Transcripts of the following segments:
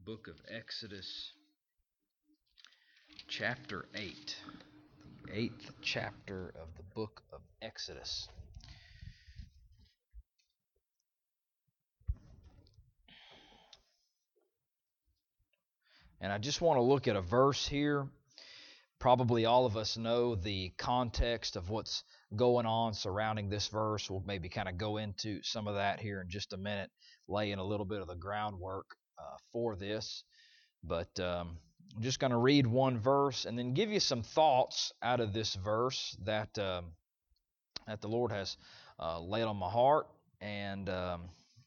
book of Exodus, chapter 8. The 8th chapter of the book of Exodus. And I just want to look at a verse here. Probably all of us know the context of what's going on surrounding this verse. We'll maybe kind of go into some of that here in just a minute, laying a little bit of the groundwork for this. But I'm just going to read one verse and then give you some thoughts out of this verse that the Lord has laid on my heart, and I've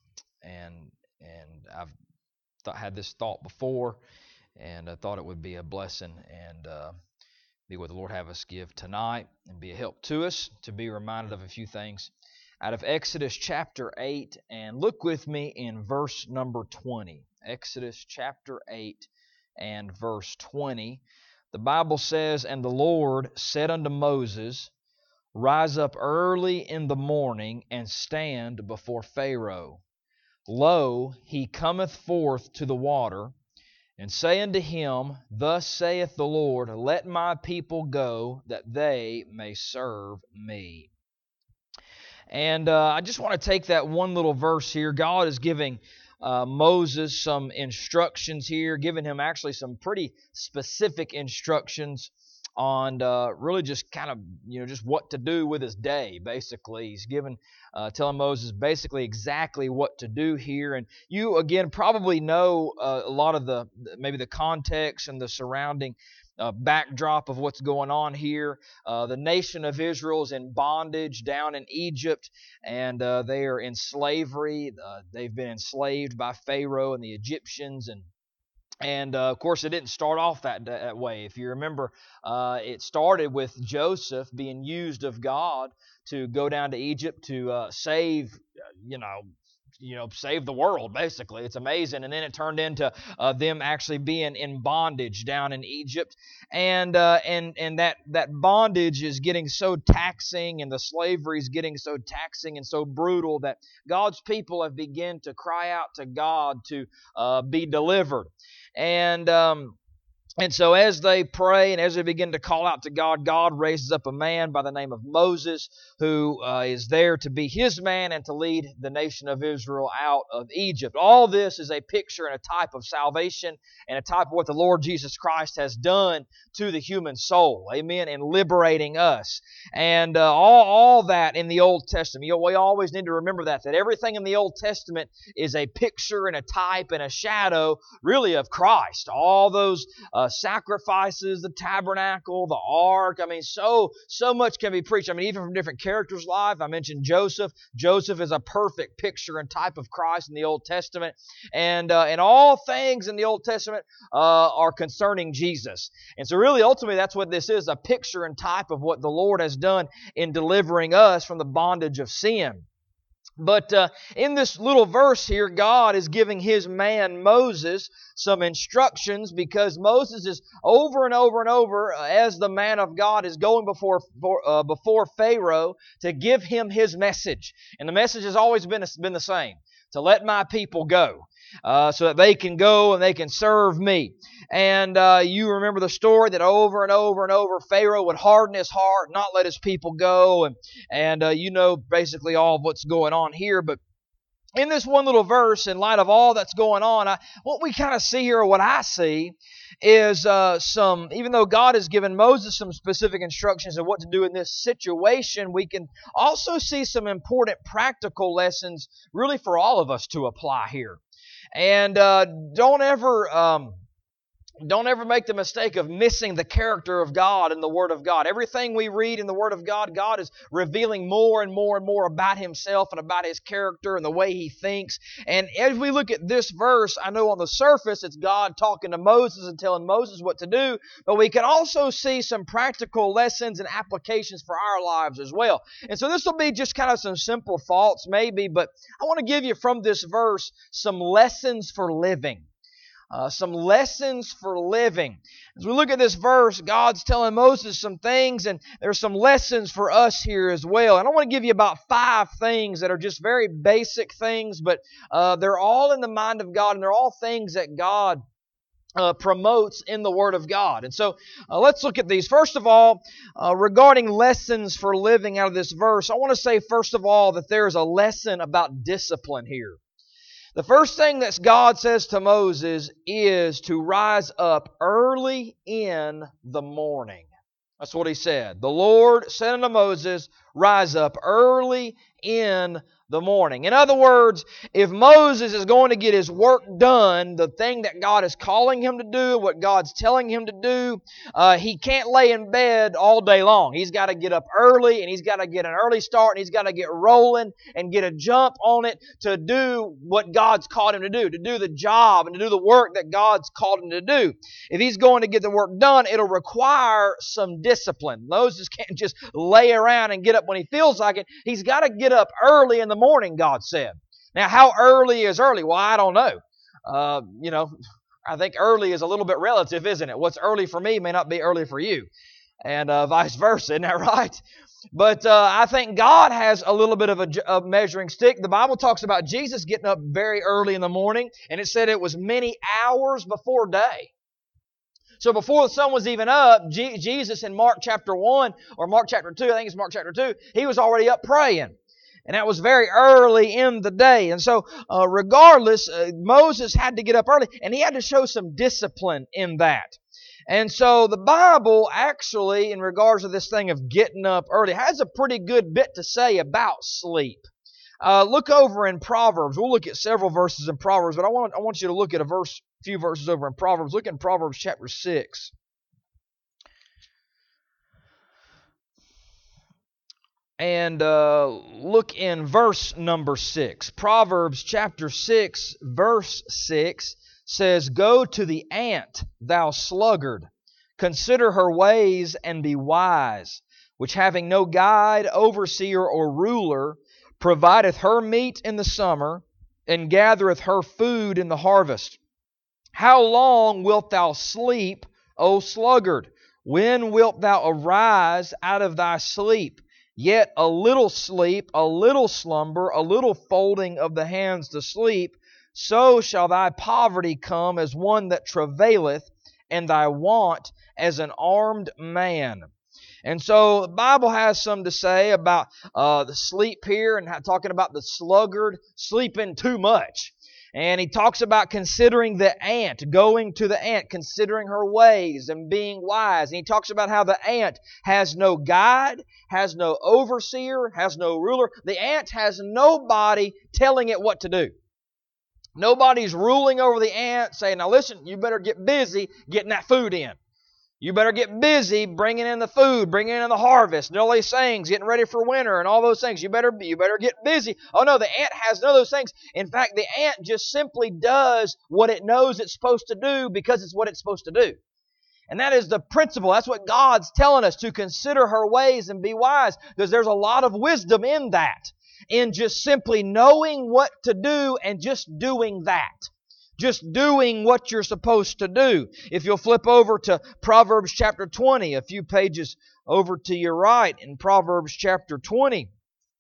had this thought before, and I thought it would be a blessing and be what the Lord have us give tonight, and be a help to us to be reminded of a few things out of Exodus chapter 8. And look with me in verse number 20. Exodus chapter 8 and verse 20. The Bible says, "And the Lord said unto Moses, Rise up early in the morning, and stand before Pharaoh. Lo, he cometh forth to the water. And say unto him, Thus saith the Lord, Let my people go, that they may serve me." And I just want to take that one little verse here. God is giving Moses some instructions here, giving him actually some pretty specific instructions on really just kind of, just what to do with his day, basically. He's telling Moses basically exactly what to do here. And you, again, probably know a lot of maybe the context and the surrounding backdrop of what's going on here. The nation of Israel is in bondage down in Egypt, and they are in slavery. They've been enslaved by Pharaoh and the Egyptians, and of course, it didn't start off that way. If you remember, it started with Joseph being used of God to go down to Egypt to save, save the world, basically. It's amazing. And then it turned into them actually being in bondage down in Egypt. And that bondage is getting so taxing, and the slavery is getting so taxing and so brutal that God's people have begun to cry out to God to be delivered. And so as they pray and as they begin to call out to God, God raises up a man by the name of Moses, who is there to be his man and to lead the nation of Israel out of Egypt. All this is a picture and a type of salvation and a type of what the Lord Jesus Christ has done to the human soul, amen, in liberating us. And all that in the Old Testament, we always need to remember that everything in the Old Testament is a picture and a type and a shadow, really, of Christ. All those sacrifices, the tabernacle, the ark. I mean, so much can be preached. I mean, even from different characters' lives. I mentioned Joseph. Joseph is a perfect picture and type of Christ in the Old Testament. And all things in the Old Testament are concerning Jesus. And so really, ultimately, that's what this is, a picture and type of what the Lord has done in delivering us from the bondage of sin. But in this little verse here, God is giving His man Moses some instructions, because Moses is over and over and over, as the man of God, is going before Pharaoh to give him his message. And the message has always been the same: to let my people go, so that they can go and they can serve me. And you remember the story that over and over and over, Pharaoh would harden his heart, not let his people go, and basically all of what's going on here. But in this one little verse, in light of all that's going on, what we kind of see here, or what I see, is even though God has given Moses some specific instructions of what to do in this situation, we can also see some important practical lessons really for all of us to apply here. And don't ever make the mistake of missing the character of God in the Word of God. Everything we read in the Word of God, God is revealing more and more and more about Himself and about His character and the way He thinks. And as we look at this verse, I know on the surface it's God talking to Moses and telling Moses what to do, but we can also see some practical lessons and applications for our lives as well. And so this will be just kind of some simple thoughts maybe, but I want to give you from this verse some lessons for living. Some lessons for living. As we look at this verse, God's telling Moses some things, and there's some lessons for us here as well. And I want to give you about 5 things that are just very basic things, but they're all in the mind of God, and they're all things that God promotes in the Word of God. And so let's look at these. First of all, regarding lessons for living out of this verse, I want to say first of all that there is a lesson about discipline here. The first thing that God says to Moses is to rise up early in the morning. That's what he said. The Lord said unto Moses, rise up early in the morning. In other words, if Moses is going to get his work done, the thing that God is calling him to do, what God's telling him to do, he can't lay in bed all day long. He's got to get up early, and he's got to get an early start, and he's got to get rolling and get a jump on it to do what God's called him to do the job and to do the work that God's called him to do. If he's going to get the work done, it'll require some discipline. Moses can't just lay around and get up when he feels like it. He's got to get up early in the morning, God said. Now, how early is early? Well, I don't know. I think early is a little bit relative, isn't it? What's early for me may not be early for you, and vice versa. Isn't that right? But I think God has a little bit of a measuring stick. The Bible talks about Jesus getting up very early in the morning, and it said it was many hours before day. So before the sun was even up, Jesus in Mark chapter 1 or Mark chapter 2, I think it's Mark chapter 2, he was already up praying. And that was very early in the day. And so regardless, Moses had to get up early, and he had to show some discipline in that. And so the Bible actually, in regards to this thing of getting up early, has a pretty good bit to say about sleep. Look over in Proverbs. We'll look at several verses in Proverbs, but I want you to look at a few verses over in Proverbs. Look in Proverbs chapter 6. And look in verse number 6. Proverbs chapter 6, verse 6 says, go to the ant, thou sluggard. Consider her ways and be wise, which having no guide, overseer, or ruler, provideth her meat in the summer, and gathereth her food in the harvest. How long wilt thou sleep, O sluggard? When wilt thou arise out of thy sleep? Yet a little sleep, a little slumber, a little folding of the hands to sleep, so shall thy poverty come as one that travaileth, and thy want as an armed man. And so the Bible has some to say about the sleep here, and talking about the sluggard sleeping too much. And he talks about considering the ant, going to the ant, considering her ways and being wise. And he talks about how the ant has no guide, has no overseer, has no ruler. The ant has nobody telling it what to do. Nobody's ruling over the ant saying, now listen, you better get busy getting that food in. You better get busy bringing in the food, bringing in the harvest, and all these things, getting ready for winter and all those things. You better get busy. Oh no, the ant has none of those things. In fact, the ant just simply does what it knows it's supposed to do because it's what it's supposed to do. And that is the principle. That's what God's telling us, to consider her ways and be wise, because there's a lot of wisdom in that, in just simply knowing what to do and just doing that. Just doing what you're supposed to do. If you'll flip over to Proverbs chapter 20, a few pages over to your right in Proverbs chapter 20.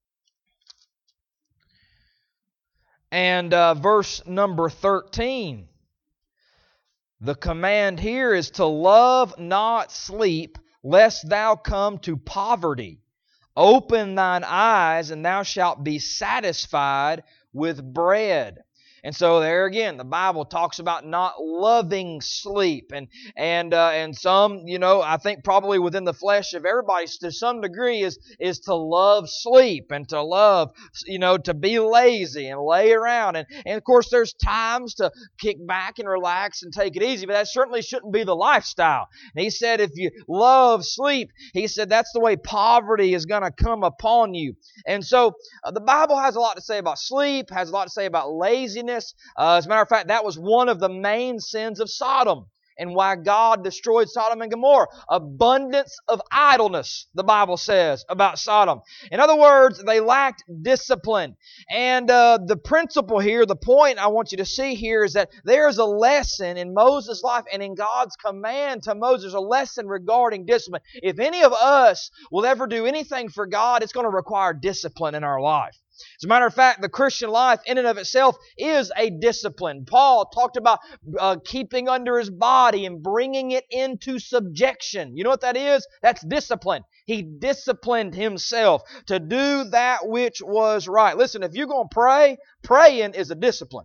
And verse number 13. The command here is to love not sleep, lest thou come to poverty. Open thine eyes, and thou shalt be satisfied with bread. And so there again, the Bible talks about not loving sleep, and some, I think probably within the flesh of everybody to some degree is to love sleep and to love, to be lazy and lay around, and of course there's times to kick back and relax and take it easy, but that certainly shouldn't be the lifestyle. And he said if you love sleep, he said that's the way poverty is going to come upon you. And so the Bible has a lot to say about sleep, has a lot to say about laziness. As a matter of fact, that was one of the main sins of Sodom and why God destroyed Sodom and Gomorrah. Abundance of idleness, the Bible says about Sodom. In other words, they lacked discipline. And the principle here, the point I want you to see here is that there is a lesson in Moses' life and in God's command to Moses, a lesson regarding discipline. If any of us will ever do anything for God, it's going to require discipline in our life. As a matter of fact, the Christian life in and of itself is a discipline. Paul talked about keeping under his body and bringing it into subjection. You know what that is? That's discipline. He disciplined himself to do that which was right. Listen, if you're going to pray, praying is a discipline.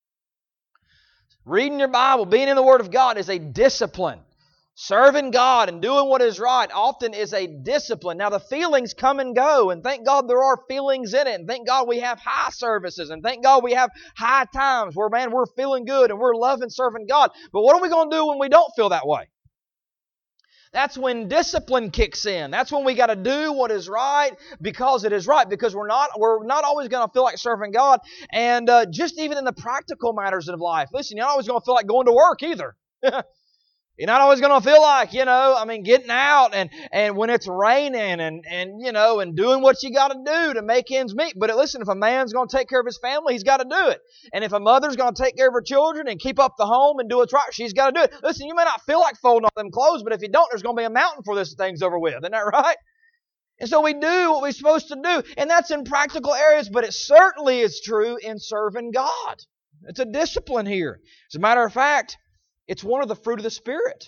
Reading your Bible, being in the Word of God is a discipline. Serving God and doing what is right often is a discipline. Now the feelings come and go, and thank God there are feelings in it, and thank God we have high services, and thank God we have high times where, man, we're feeling good and we're loving serving God. But what are we going to do when we don't feel that way? That's when discipline kicks in. That's when we got to do what is right because it is right. Because we're not always going to feel like serving God. And just even in the practical matters of life, listen, you're not always going to feel like going to work either. You're not always going to feel like, getting out and when it's raining and doing what you got to do to make ends meet. But listen, if a man's going to take care of his family, he's got to do it. And if a mother's going to take care of her children and keep up the home and do what's right, she's got to do it. Listen, you may not feel like folding up them clothes, but if you don't, there's going to be a mountain for this thing's over with. Isn't that right? And so we do what we're supposed to do. And that's in practical areas, but it certainly is true in serving God. It's a discipline here. As a matter of fact, it's one of the fruit of the Spirit.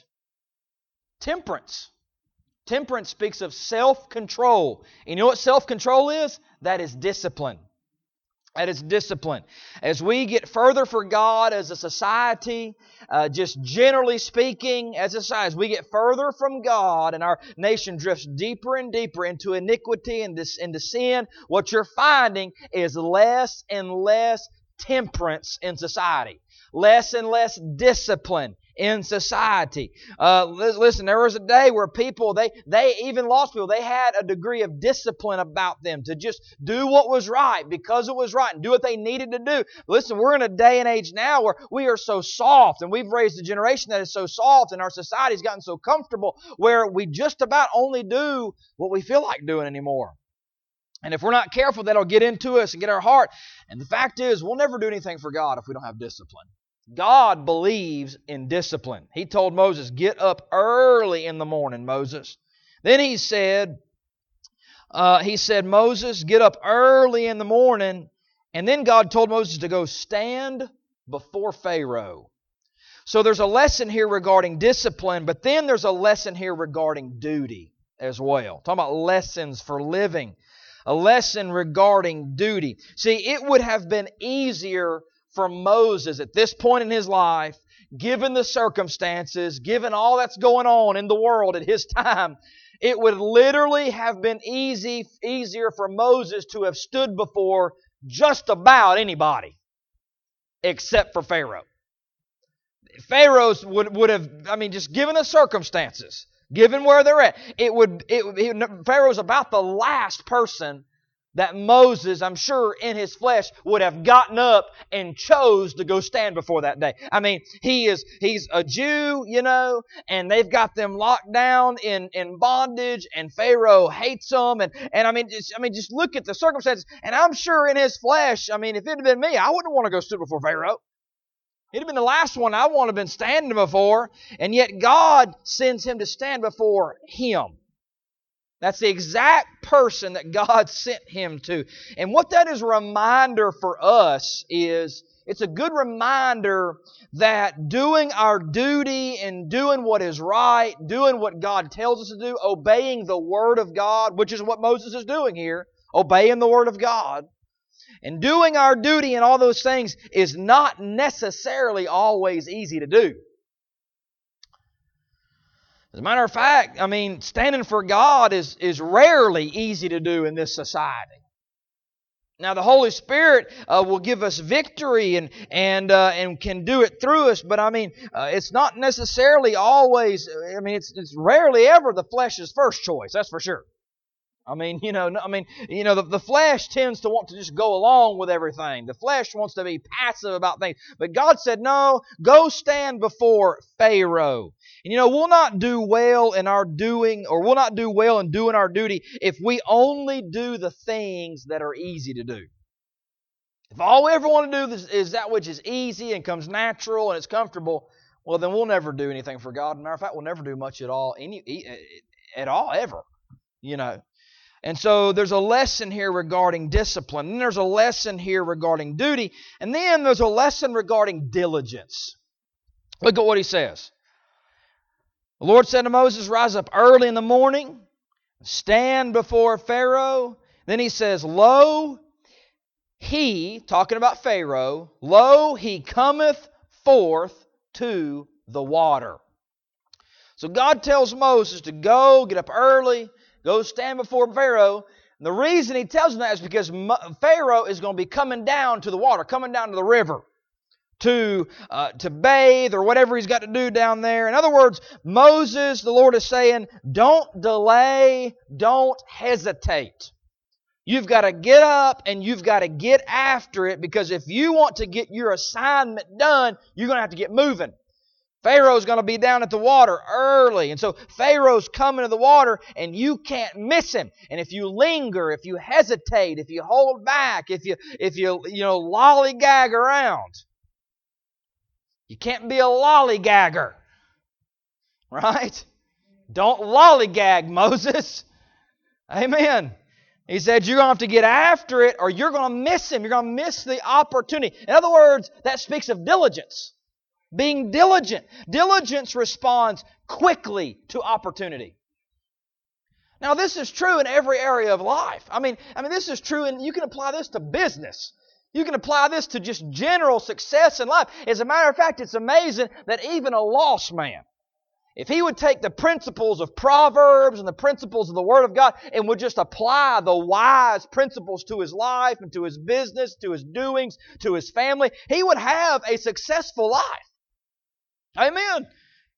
Temperance. Temperance speaks of self-control. And you know what self-control is? That is discipline. That is discipline. As we get further for God as a society, just generally speaking, as a society, as we get further from God and our nation drifts deeper and deeper into iniquity and into sin, what you're finding is less and less temperance in society. Less and less discipline in society. Listen, there was a day where people, they even lost people, they had a degree of discipline about them to just do what was right because it was right and do what they needed to do. Listen, we're in a day and age now where we are so soft, and we've raised a generation that is so soft, and our society's gotten so comfortable where we just about only do what we feel like doing anymore. And if we're not careful, that'll get into us and get our heart. And the fact is, we'll never do anything for God if we don't have discipline. God believes in discipline. He told Moses, get up early in the morning, Moses. Then he said, Moses, get up early in the morning. And then God told Moses to go stand before Pharaoh. So there's a lesson here regarding discipline, but then there's a lesson here regarding duty as well. Talking about lessons for living. A lesson regarding duty. See, it would have been easier for Moses at this point in his life, given the circumstances, given all that's going on in the world at his time, it would literally have been easier for Moses to have stood before just about anybody except for Pharaoh. Pharaohs would have, just given the circumstances, given where they're at, Pharaoh's about the last person that Moses, I'm sure, in his flesh would have gotten up and chose to go stand before that day. He's a Jew, and they've got them locked down in bondage, and Pharaoh hates them, just look at the circumstances, and I'm sure in his flesh, if it had been me, I wouldn't want to go stand before Pharaoh. He'd have been the last one I would have been standing before, and yet God sends him to stand before him. That's the exact person that God sent him to. And what that is a reminder for us is, it's a good reminder that doing our duty and doing what is right, doing what God tells us to do, obeying the Word of God, which is what Moses is doing here, obeying the Word of God, and doing our duty and all those things is not necessarily always easy to do. As a matter of fact, standing for God is rarely easy to do in this society. Now, the Holy Spirit will give us victory and can do it through us, but it's not necessarily always. It's rarely ever the flesh's first choice. That's for sure. The flesh tends to want to just go along with everything. The flesh wants to be passive about things. But God said, no, go stand before Pharaoh. And we'll not do well in our doing, or we'll not do well in doing our duty if we only do the things that are easy to do. If all we ever want to do is that which is easy and comes natural and it's comfortable, well, then we'll never do anything for God. Matter of fact, we'll never do much at all, ever. And so there's a lesson here regarding discipline. And there's a lesson here regarding duty. And then there's a lesson regarding diligence. Look at what he says. The Lord said to Moses, rise up early in the morning, stand before Pharaoh. Then he says, lo, he, talking about Pharaoh, lo, he cometh forth to the water. So God tells Moses to go, get up early, go stand before Pharaoh. And the reason he tells him that is because Pharaoh is going to be coming down to the water, coming down to the river to bathe or whatever he's got to do down there. In other words, Moses, the Lord is saying, don't delay, don't hesitate. You've got to get up and you've got to get after it, because if you want to get your assignment done, you're going to have to get moving. Pharaoh's going to be down at the water early. And so Pharaoh's coming to the water and you can't miss him. And if you linger, if you hesitate, if you hold back, if you lollygag around, you can't be a lollygagger. Right? Don't lollygag, Moses. Amen. He said you're going to have to get after it or you're going to miss him. You're going to miss the opportunity. In other words, that speaks of diligence. Being diligent. Diligence responds quickly to opportunity. Now, this is true in every area of life. I mean, this is true, and you can apply this to business. You can apply this to just general success in life. As a matter of fact, it's amazing that even a lost man, if he would take the principles of Proverbs and the principles of the Word of God and would just apply the wise principles to his life and to his business, to his doings, to his family, he would have a successful life. Amen.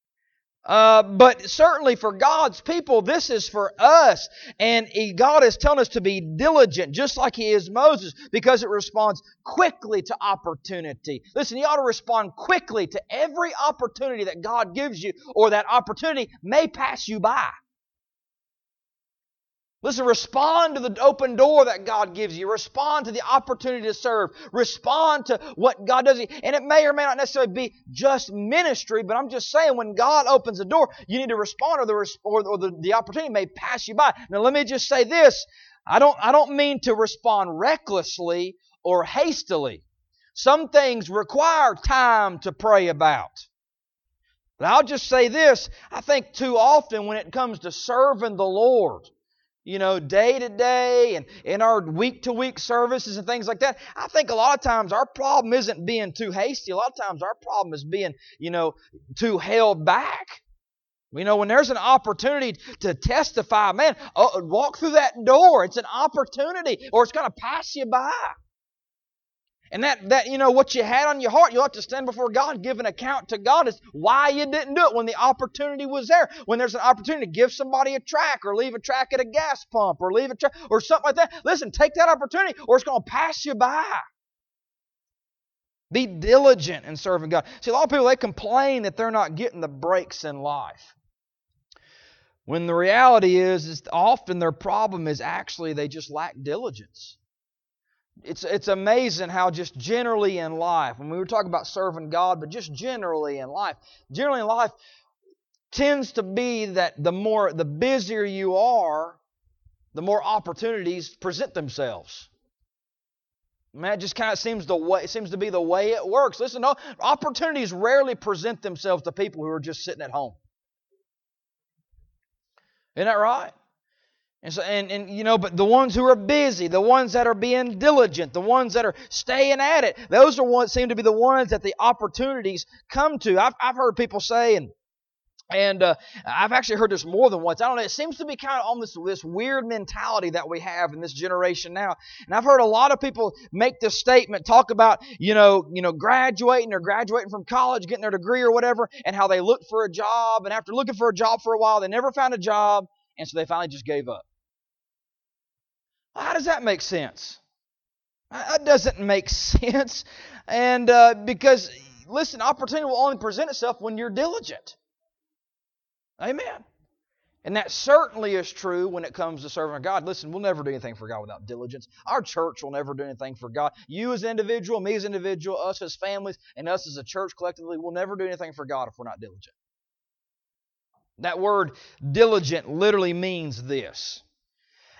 But certainly for God's people, this is for us. And God is telling us to be diligent, just like He is Moses, because it responds quickly to opportunity. Listen, you ought to respond quickly to every opportunity that God gives you, or that opportunity may pass you by. Listen, respond to the open door that God gives you. Respond to the opportunity to serve. Respond to what God does. And it may or may not necessarily be just ministry, but I'm just saying when God opens the door, you need to respond, or the opportunity may pass you by. Now let me just say this. I don't mean to respond recklessly or hastily. Some things require time to pray about. But I'll just say this. I think too often when it comes to serving the Lord, day to day and in our week to week services and things like that, I think a lot of times our problem isn't being too hasty. A lot of times our problem is being, too held back. When there's an opportunity to testify, man, walk through that door. It's an opportunity, or it's going to pass you by. And that what you had on your heart, you'll have to stand before God and give an account to God as why you didn't do it when the opportunity was there. When there's an opportunity to give somebody a tract, or leave a tract at a gas pump, or leave a tract, or something like that. Listen, take that opportunity, or it's going to pass you by. Be diligent in serving God. See, a lot of people, they complain that they're not getting the breaks in life. When the reality is often their problem is actually they just lack diligence. It's amazing how just generally in life, when we were talking about serving God, but just generally in life tends to be that the busier you are, the more opportunities present themselves. Man, it just kind of seems to be the way it works. Listen, no, opportunities rarely present themselves to people who are just sitting at home. Isn't that right? And so, but the ones who are busy, the ones that are being diligent, the ones that are staying at it, those are seem to be the ones that the opportunities come to. I've heard people say, and I've actually heard this more than once. I don't know. It seems to be kind of on this weird mentality that we have in this generation now. And I've heard a lot of people make this statement, talk about graduating from college, getting their degree or whatever, and how they looked for a job, and after looking for a job for a while, they never found a job. And so they finally just gave up. How does that make sense? That doesn't make sense. And because, listen, opportunity will only present itself when you're diligent. Amen. And that certainly is true when it comes to serving God. Listen, we'll never do anything for God without diligence. Our church will never do anything for God. You as an individual, me as an individual, us as families, and us as a church collectively will never do anything for God if we're not diligent. That word diligent literally means this.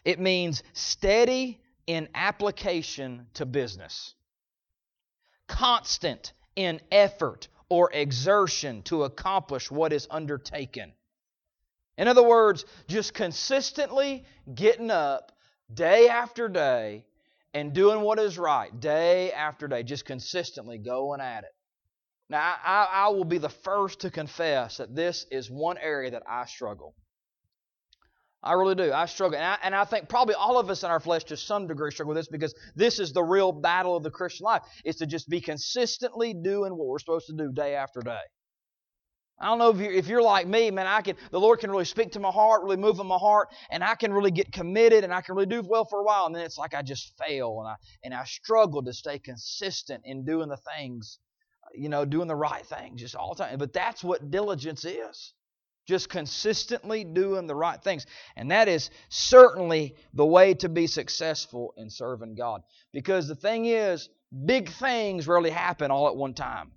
It means steady in application to business. Constant in effort or exertion to accomplish what is undertaken. In other words, just consistently getting up day after day and doing what is right day after day, just consistently going at it. Now, I will be the first to confess that this is one area that I struggle. I really do. I struggle. And I think probably all of us in our flesh to some degree struggle with this, because this is the real battle of the Christian life, is to just be consistently doing what we're supposed to do day after day. I don't know if you're like me, man. The Lord can really speak to my heart, really move in my heart, and I can really get committed, and I can really do well for a while, and then it's like I just fail, and I struggle to stay consistent in doing the things, doing the right thing just all the time. But that's what diligence is. Just consistently doing the right things. And that is certainly the way to be successful in serving God. Because the thing is, big things rarely happen all at one time.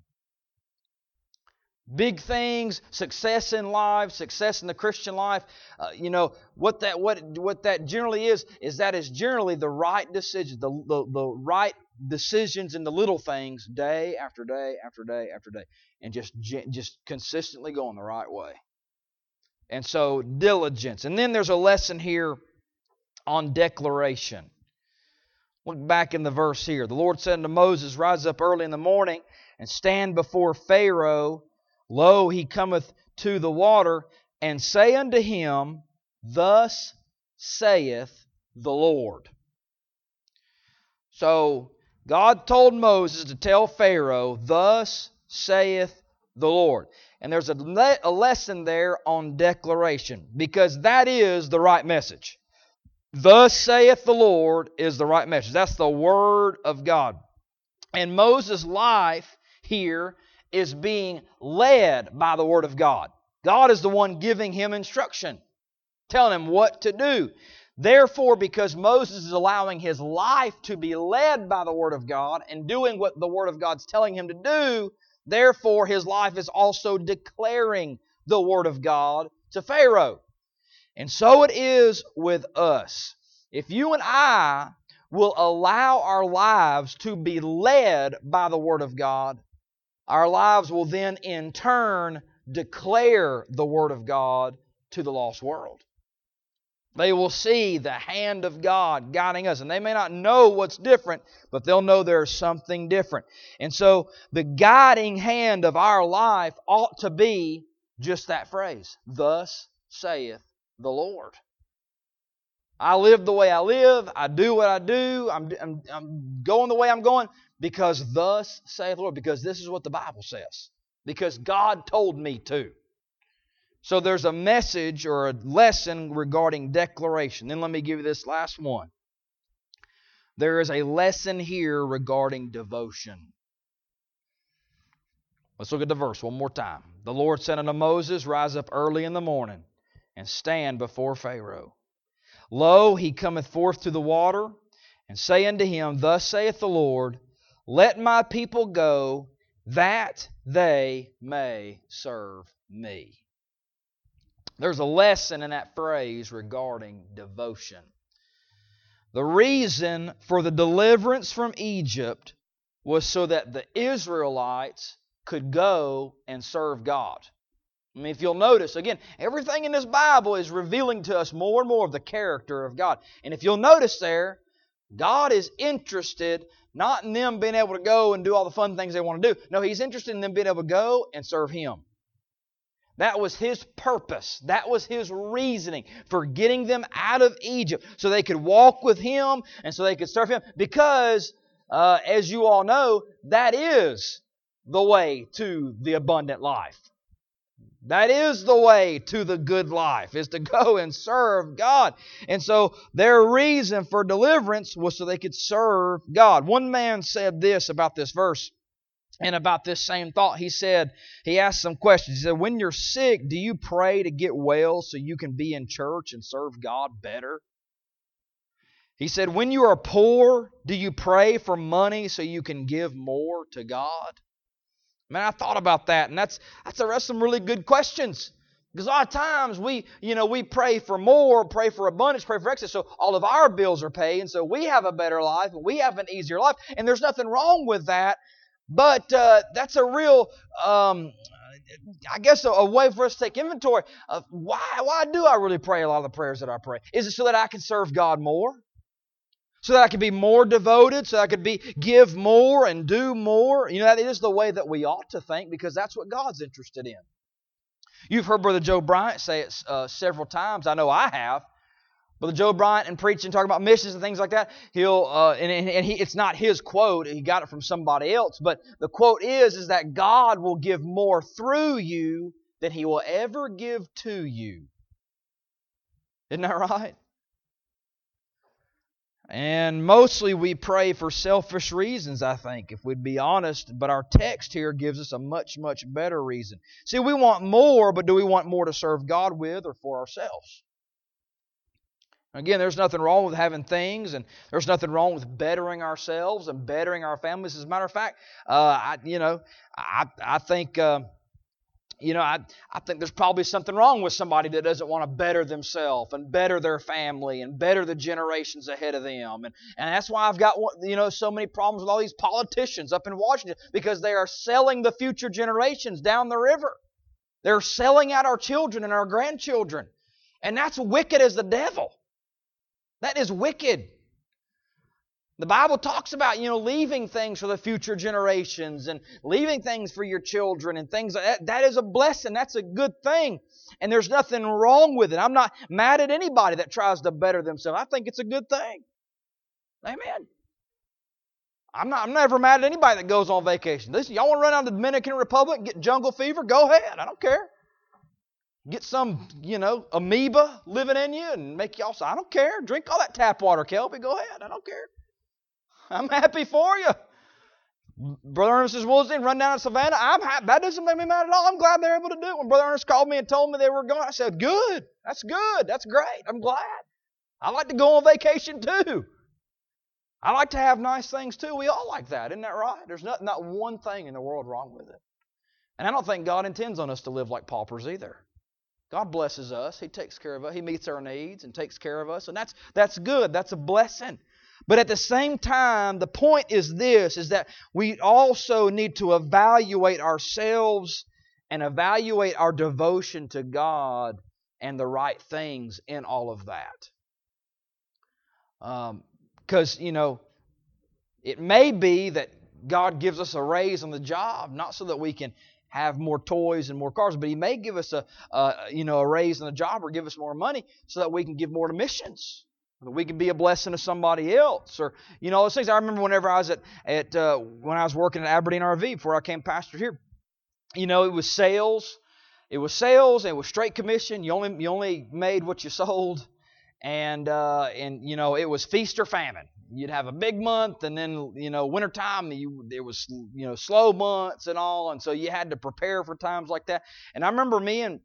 Big things, success in life, success in the Christian life, what that generally is that is generally the right decision, the right decisions in the little things day after day after day after day, and just consistently going the right way. And so diligence. And then there's a lesson here on declaration. Look back in the verse here. The Lord said unto Moses, Rise up early in the morning and stand before Pharaoh. Lo, he cometh to the water, and say unto him, Thus saith the Lord. So God told Moses to tell Pharaoh, Thus saith the Lord. And there's a lesson there on declaration, because that is the right message. Thus saith the Lord is the right message. That's the Word of God. And Moses' life here is being led by the Word of God. God is the one giving him instruction, telling him what to do. Therefore, because Moses is allowing his life to be led by the Word of God and doing what the Word of God's telling him to do, therefore his life is also declaring the Word of God to Pharaoh. And so it is with us. If you and I will allow our lives to be led by the Word of God, our lives will then in turn declare the Word of God to the lost world. They will see the hand of God guiding us. And they may not know what's different, but they'll know there's something different. And so the guiding hand of our life ought to be just that phrase, Thus saith the Lord. I live the way I live. I do what I do. I'm going the way I'm going because thus saith the Lord. Because this is what the Bible says. Because God told me to. So there's a message or a lesson regarding declaration. Then let me give you this last one. There is a lesson here regarding devotion. Let's look at the verse one more time. The Lord said unto Moses, Rise up early in the morning and stand before Pharaoh. Lo, he cometh forth to the water, and say unto him, Thus saith the Lord, Let my people go, that they may serve me. There's a lesson in that phrase regarding devotion. The reason for the deliverance from Egypt was so that the Israelites could go and serve God. I mean, if you'll notice, again, everything in this Bible is revealing to us more and more of the character of God. And if you'll notice there, God is interested not in them being able to go and do all the fun things they want to do. No, He's interested in them being able to go and serve Him. That was His purpose. That was His reasoning for getting them out of Egypt, so they could walk with Him and so they could serve Him. Because, as you all know, that is the way to the abundant life. That is the way to the good life, is to go and serve God. And so their reason for deliverance was so they could serve God. One man said this about this verse and about this same thought. He asked some questions. He said, when you're sick, do you pray to get well so you can be in church and serve God better? He said, when you are poor, do you pray for money so you can give more to God? Man, I thought about that, and that's some really good questions. Because a lot of times we pray for more, pray for abundance, pray for excess, so all of our bills are paid, and so we have a better life, and we have an easier life, and there's nothing wrong with that. But that's a real, I guess, a way for us to take inventory of why do I really pray a lot of the prayers that I pray? Is it so that I can serve God more? So that I can be more devoted, so that I could give more and do more? That is the way that we ought to think, because that's what God's interested in. You've heard Brother Joe Bryant say it several times. I know I have. Brother Joe Bryant, in preaching, talking about missions and things like that, it's not his quote. He got it from somebody else. But the quote is that God will give more through you than He will ever give to you. Isn't that right? And mostly we pray for selfish reasons, I think, if we'd be honest. But our text here gives us a much, much better reason. See, we want more, but do we want more to serve God with or for ourselves? Again, there's nothing wrong with having things, and there's nothing wrong with bettering ourselves and bettering our families. As a matter of fact, I think... I think there's probably something wrong with somebody that doesn't want to better themselves and better their family and better the generations ahead of them. And that's why I've got so many problems with all these politicians up in Washington, because they are selling the future generations down the river. They're selling out our children and our grandchildren. And that's wicked as the devil. That is wicked. The Bible talks about, leaving things for the future generations and leaving things for your children and things like that. That is a blessing. That's a good thing. And there's nothing wrong with it. I'm not mad at anybody that tries to better themselves. I think it's a good thing. Amen. I'm never mad at anybody that goes on vacation. Listen, y'all want to run out of the Dominican Republic and get jungle fever? Go ahead. I don't care. Get some, amoeba living in you and make y'all, I don't care. Drink all that tap water, Kelby. Go ahead. I don't care. I'm happy for you. Brother Ernest says, Wilson, run down to Savannah. I'm happy. That doesn't make me mad at all. I'm glad they're able to do it. When Brother Ernest called me and told me they were going, I said, good. That's good. That's great. I'm glad. I like to go on vacation too. I like to have nice things too. We all like that. Isn't that right? There's not one thing in the world wrong with it. And I don't think God intends on us to live like paupers either. God blesses us. He takes care of us. He meets our needs and takes care of us. And that's good. That's a blessing. But at the same time, the point is this, is that we also need to evaluate ourselves and evaluate our devotion to God and the right things in all of that. Because, it may be that God gives us a raise on the job, not so that we can have more toys and more cars, but He may give us a raise on the job or give us more money so that we can give more to missions. We can be a blessing to somebody else, or those things. I remember whenever I was when I was working at Aberdeen RV before I came pastor here. It was sales. It was sales. And it was straight commission. You only made what you sold, and it was feast or famine. You'd have a big month, and then wintertime there was slow months and all, and so you had to prepare for times like that. And I remember me and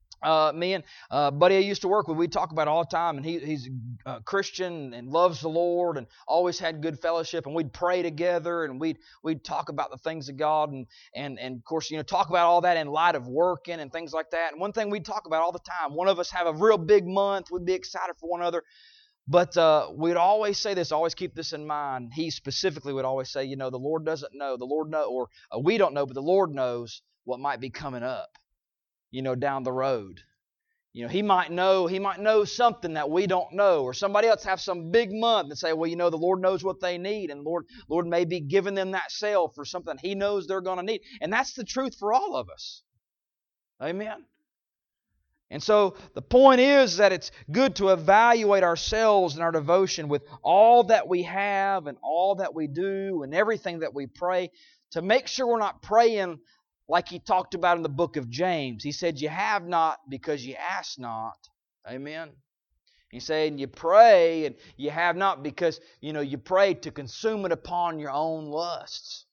buddy I used to work with, we'd talk about it all the time, and he's a Christian and loves the Lord and always had good fellowship, and we'd pray together, and we'd talk about the things of God, and of course, talk about all that in light of working and things like that. And one thing we'd talk about all the time, one of us have a real big month, we'd be excited for one another, but we'd always say this, always keep this in mind. He specifically would always say, the Lord doesn't know, or we don't know, but the Lord knows what might be coming up. Down the road. He might know something that we don't know, or somebody else have some big month and say, well, the Lord knows what they need, and Lord may be giving them that sale for something He knows they're going to need. And that's the truth for all of us. Amen. And so the point is that it's good to evaluate ourselves and our devotion with all that we have and all that we do and everything that we pray, to make sure we're not praying like he talked about in the book of James. He said, you have not because you ask not. Amen. He said, you pray and you have not because, you pray to consume it upon your own lusts.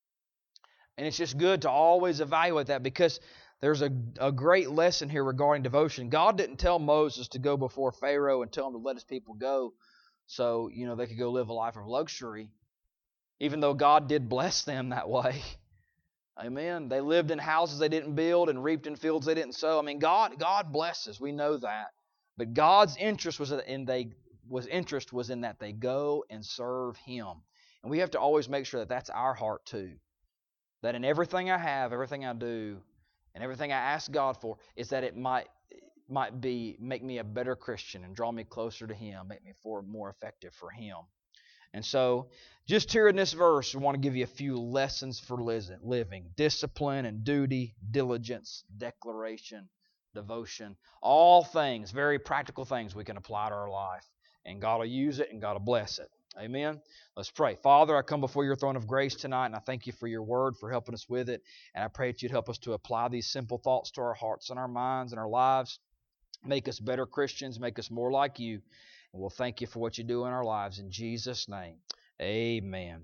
And it's just good to always evaluate that, because there's a great lesson here regarding devotion. God didn't tell Moses to go before Pharaoh and tell him to let his people go so, they could go live a life of luxury, even though God did bless them that way. Amen. They lived in houses they didn't build and reaped in fields they didn't sow. I mean, God blesses. We know that. But God's interest was in that they go and serve Him. And we have to always make sure that that's our heart too. That in everything I have, everything I do, and everything I ask God for, is that it might make me a better Christian and draw me closer to Him, make me more effective for Him. And so, just here in this verse, we want to give you a few lessons for living. Discipline and duty, diligence, declaration, devotion. All things, very practical things we can apply to our life. And God will use it and God will bless it. Amen? Let's pray. Father, I come before your throne of grace tonight, and I thank you for your word, for helping us with it. And I pray that you'd help us to apply these simple thoughts to our hearts and our minds and our lives. Make us better Christians. Make us more like you. And we'll thank you for what you do in our lives. In Jesus' name, amen.